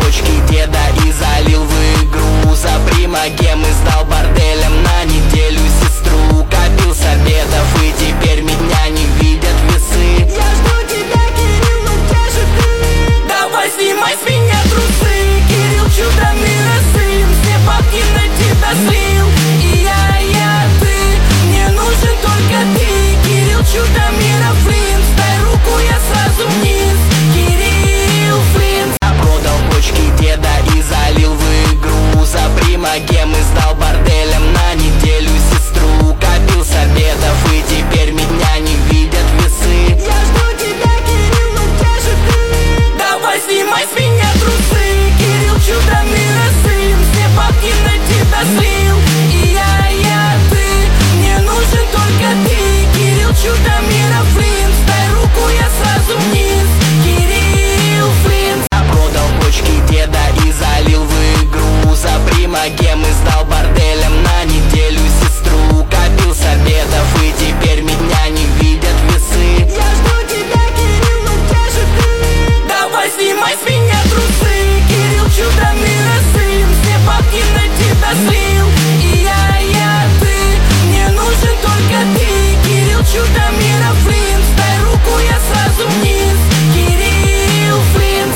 почки деда и залил в игру. За примагем и сдал борделем на неделю сестру. Копил с обедов и теперь меня не видят весы. Я жду тебя, Кирилл, ну где же ты? Давай снимай с меня трусы. Кирилл, чудо мира сын, все бабки на тебя слил. И я, ты, мне нужен только ты. Кирилл, чудо мира Флинт, дай руку, я сразу вниз. Кирилл Флинт. Я продал почки деда и залил в игру. За примагем и сдал борделем на неделю сестру. Копил с обедов и теперь меня не видят весы. Я жду тебя, Кирилл, ну где же ты? Давай снимай с меня трусы. Кирилл, чудо мира сын, все бабки на тебя слил. И я, ты, мне нужен только ты. Кирилл, чудо мира Флинт, дай руку, я сразу вниз. Кирилл Флинт. Я продал почки деда и залил в игру. За примагем и сдал борделем на неделю сестру. Копил с обедов и теперь меня не видят весы. Я жду тебя, Кирилл, ну где же ты? Давай снимай с меня